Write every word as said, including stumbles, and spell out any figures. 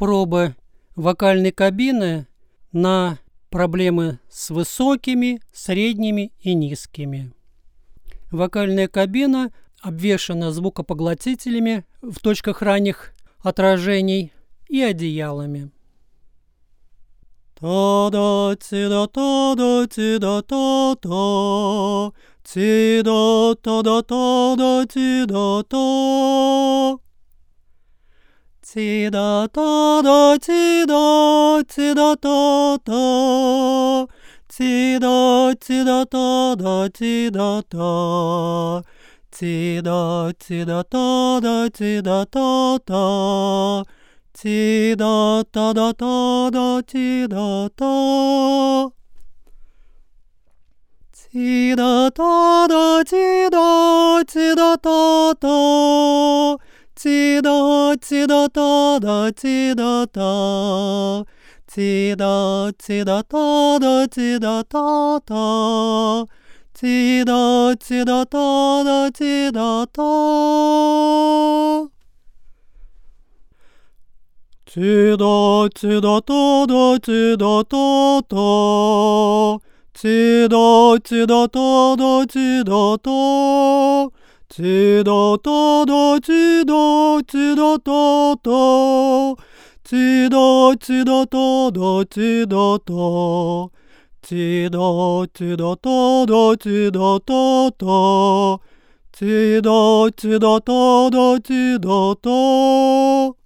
пробы вокальной кабины на проблемы с высокими, средними и низкими. Вокальная кабина обвешана звукопоглотителями в точках ранних отражений и одеялами. Та-да, ти-да, та-да, ти-да, та-та, ти-да, та-да, та-да, ти-да, та. Ти-да, та-да, ти-да, ти-да, та-та, ти-да, ти-да, та-да, ти-да, та. Ти-да, ти-да, та-да, ти-да, та-та, ти-да, та-да, та-да, ти-да, та. Ти-да, та-да, ти-да, ти-да, та-та, ти-да, ти-да, та-да, ти-да, та. Ти-да, ти-да, та-да, ти-да, та-та, ти-да, ти-да, та-да, ти-да, та. Ти-да, ти-да, та-да, ти-да, та-та, ти-да, ти-да, та-да, ти-да, та. Ти-да, та-да, ти-да, ти-да, та-та, ти-да, ти-да, та-да, ти-да, та. Ти-да, ти-да, та-да, ти-да, та-та, ти-да, ти-да, та-да, ти-да, та.